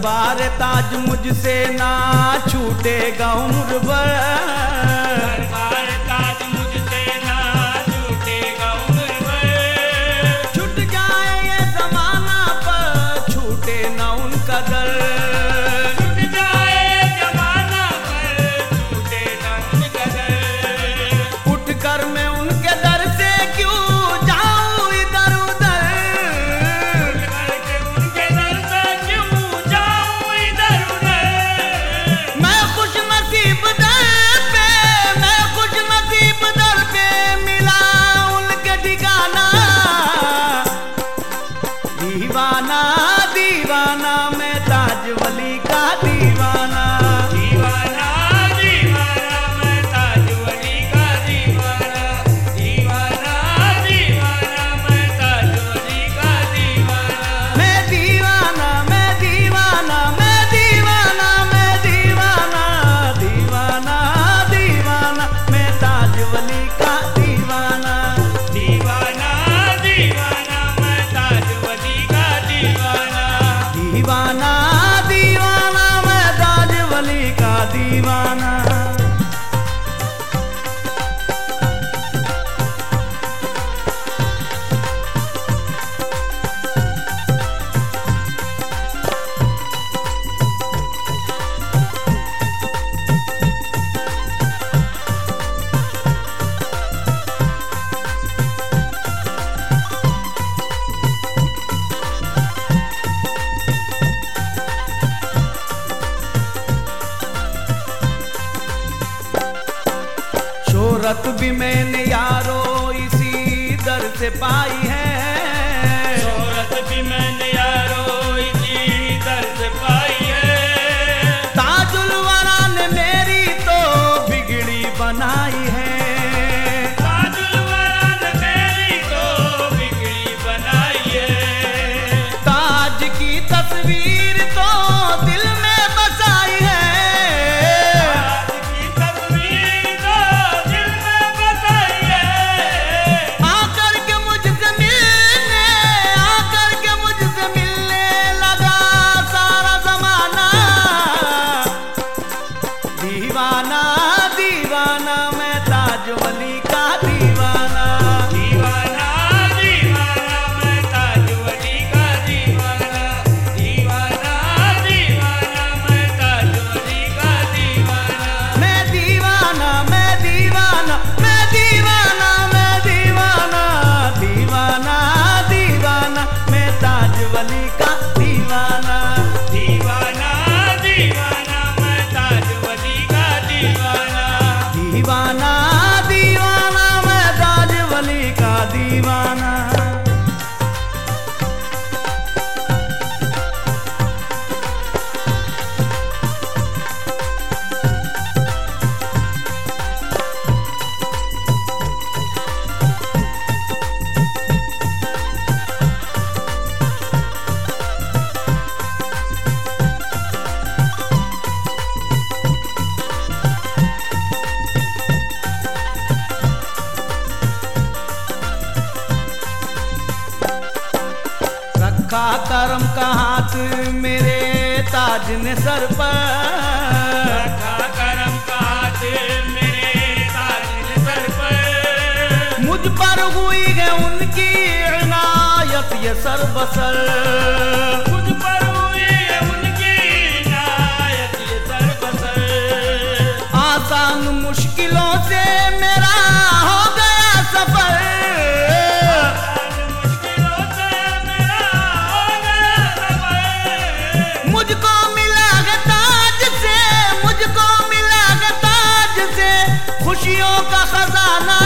दरबार ताज मुझसे ना छूटेगा उम्र भर, दरबार ताज मुझसे ना छूटेगा उम्र भर। छूट जाए ये जमाना पर छूटे ना उनका दर, छूट जाए जमाना पर छूटे ना उनका दर। उठ कर मैं उनके दर से क्यों जाऊं इधर उधर, उठ करके उनके दर से क्यों जाऊं इधर उधर। मैं खुश नसीब दर पे, मैं खुश नसीब दर पे मिला उनके ठिकाना। दीवाना दीवाना मैं ताज वली का दीवाना, दीवाना दीवाना मैं ताज वली का दीवाना। दीवाना दीवाना मैं ताज वली का दीवाना। मैं दीवाना मैं दीवाना मैं दीवाना मैं दीवाना, दीवाना दीवाना मैं ताज वली का दीवाना। दीवाना दीवाना मैं ताज वली का दीवाना। दीवाना दीवाना मैं ताज वली का दीवाना। शोहरत भी मैंने यारो इसी दर से पाई है, शोहरत भी मैंने यारो इसी दर से पाई है। ताजुल वरा ने मेरी तो बिगड़ी बनाई है, ताजुल वरा ने मेरी तो बिगड़ी बनाई है। ताज की तस्वीर तो दिल में बसाई है, ताज की तस्वीर तो दिल में बसाई है। आकर के मुझसे मिलने लगा सारा जमाना। दीवाना दीवाना मैं ताज वली का दीवाना, दीवाना दीवाना मैं ताज वली का दीवाना। दीवाना दीवाना मैं ताज वली का दीवाना। मैं दीवाना मैं दीवाना मैं दीवाना मैं दीवाना, दीवाना दीवाना मैं ताज वली का दीवाना। दीवाना दीवाना मैं ताज वली का दीवाना। दीवाना दीवाना मैं ताज वली का दीवाना। रखा करम का हाथ मेरे ताज ने सर पर, रखा करम का हाथ मेरे ताज ने सर पर। मुझ पर हुई है उनकी इनायत ये सर बसर। मुझ पर हुई है उनकी इनायत ये सर बसर। आसान मुश्किलों से मेरा हो गया सफर, मुश्किलों से मेरा हो गया सफर। मुझको मिला है ताज से, मुझको मिला है ताज से खुशियों का खजाना।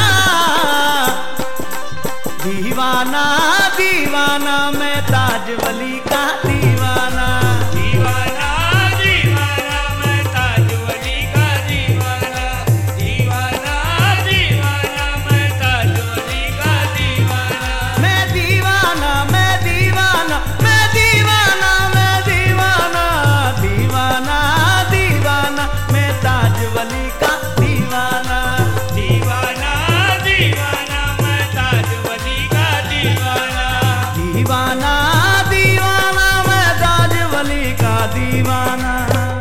दीवाना दीवाना मैं ताज वली का दीवाना, दीवाना दीवाना मैं ताज वली का दीवाना। दीवाना दीवाना मैं ताज वली का दीवाना। मैं दीवाना मैं दीवाना मैं दीवाना मैं दीवाना, दीवाना दीवाना मैं ताज वली का दीवाना। दीवाना दीवाना मैं ताज वली का दीवाना। दीवाना दीवाना दीवाना।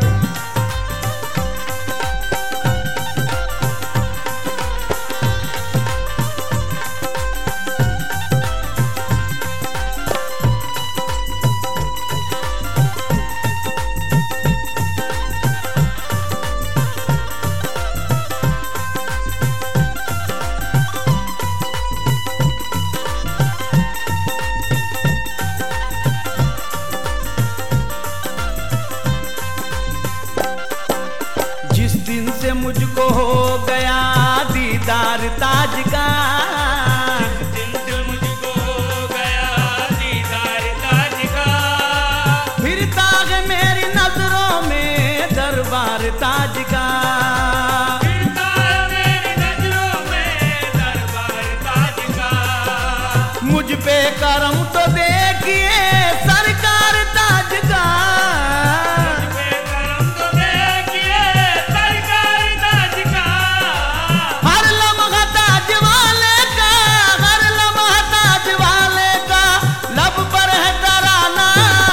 जिस दिन से मुझको हो गया दीदार ताज का, जिस दिन से मुझको हो गया दीदार ताज का, फिरता है मेरी नजरों में दरबार ताज का। फिरता है मेरी नजरों में दरबार ताज का। मुझ पे करम तो देखिए सरकार ताज का। मुझ पे करम तो देखिए सरकार ताज का। हर लम्हा ताज वाले का, हर लम्हा ताज वाले का, लब पर है तराना।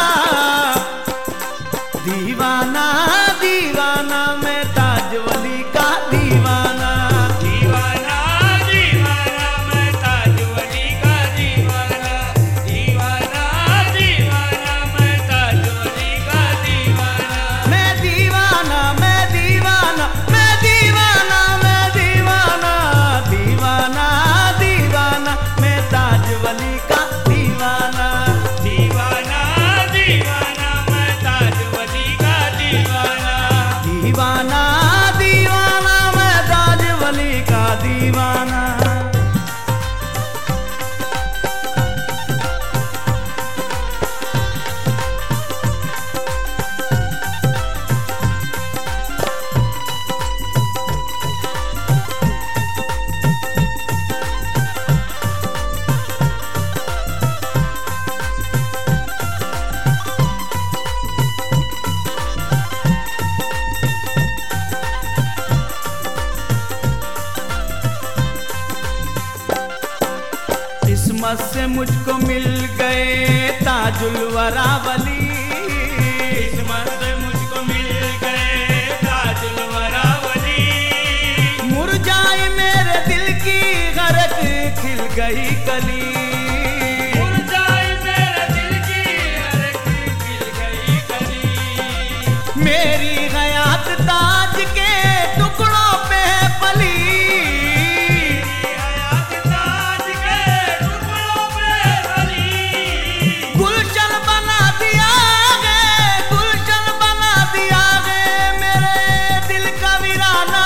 दीवाना दीवाना मैं ताज वली का दीवाना। दीवाना दीवाना मैं ताज वली का दीवाना। दीवाना दीवाना मैं ताज वली का दीवाना। मैं दीवाना मैं दीवाना मैं दीवाना मैं दीवाना। दीवाना दीवाना मैं ताज वली का दीवाना। दीवाना दीवाना मैं ताज वली का दीवाना। दीवाना दीवाना मैं ताज वली का दीवाना। किस्मत से मुझको मिल गए ताजुल वरा वली। किस्मत से मुझको मिल गए ताजुल वरा वली। मुरझाए मेरे दिल की गरक खिल गई कली। मुरझाई मेरे दिल की हर एक खिल गई कली। मेरी हयात ताज के टुकड़ों पे है पली। मेरी हयात ताज के टुकड़ों पे पली। गुलशन बना दिया है, गुलशन बना दिया है मेरे दिल का वीराना।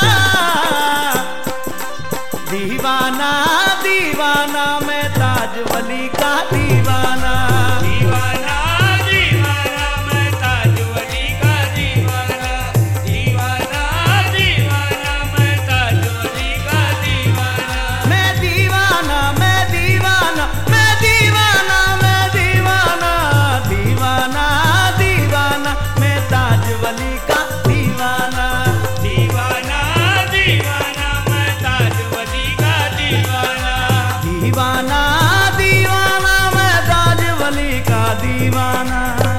दीवाना दीवाना मैं ताज वली का दीवाना। दीवाना दीवाना मैं ताज वली का दीवाना। दीवाना दीवाना मैं ताज वली का दीवाना। मैं दीवाना मैं दीवाना मैं दीवाना मैं दीवाना। दीवाना दीवाना मैं ताज वली का दीवाना। दीवाना दीवाना मैं ताज वली का दीवाना। दीवाना दीवाना मैं ताज वली का दीवाना।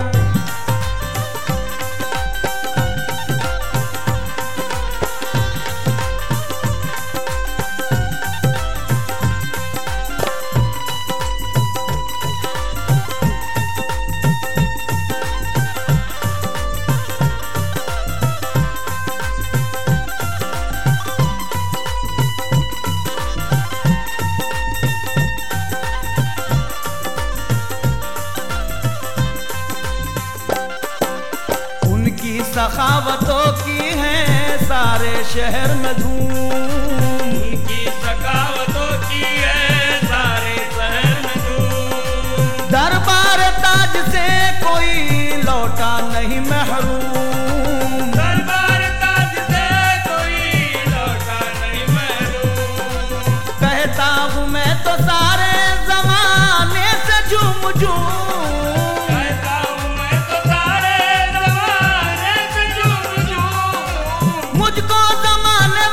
उनकी सखावतों की है सारे शहर में धूम। उनकी सखावतों की है सारे शहर में धूम। दरबार ताज से कोई लौटा नहीं महरूम। दरबार ताज से कोई लौटा नहीं महरूम। कहता हूँ मैं तो सारे जमाने से झूम झूम। कहता हूँ मैं तो सारे ज़माने से झूम झूम। मुझको जमाने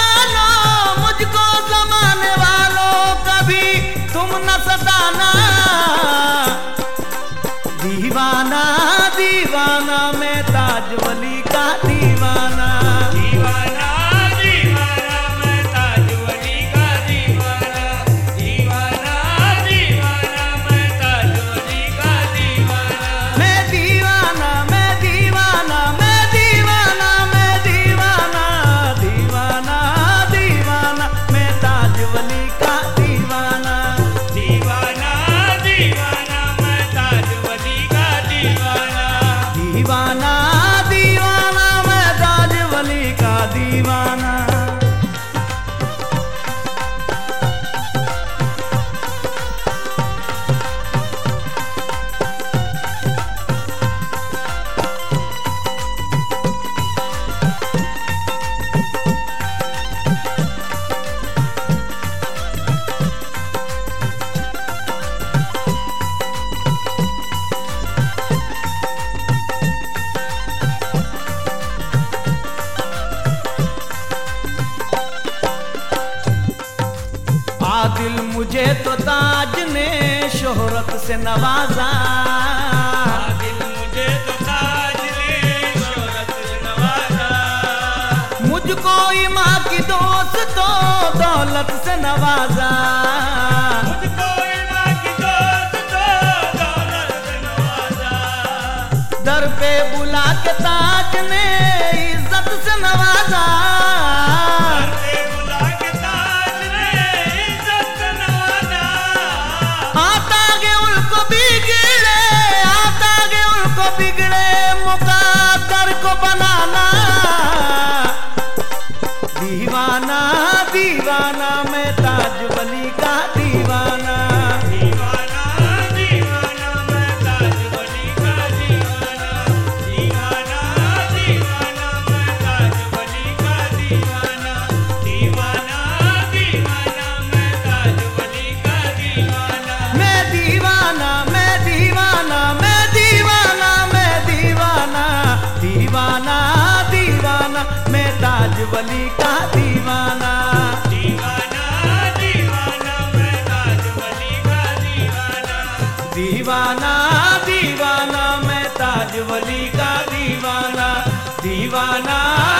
वालों कभी तुम न सताना। दीवाना दीवाना मैं शोहरत से नवाजा। दिल मुझे तो ताज ने शोहरत से नवाजा। मुझको माँ की दोस्तों दौलत से नवाजा। मुझको माँ की दोस्त तो दौलत से नवाजा। दर पे बुला के ताज ने इज्जत से नवाजा। दर पे बुला के ताज ने इज्जत से नवाजा। आता गे उनको बिगड़े, आता गे उनको बिगड़े मुकद्दर को बनाना। दीवाना दीवाना मैं ताज वली का दीवाना। दीवाना दीवाना मैं ताज वली का दीवाना। दीवाना दीवाना मैं ताज वली का दीवाना। दीवाना दीवाना मैं ताज वली का दीवाना। मैं दीवाना मैं दीवाना मैं दीवाना मैं दीवाना। दीवाना दीवाना मैं ताज वली का दीवाना। दीवाना दीवाना मैं ताज वली का दीवाना। दीवाना दीवाना मैं ताज वली का दीवाना। दीवाना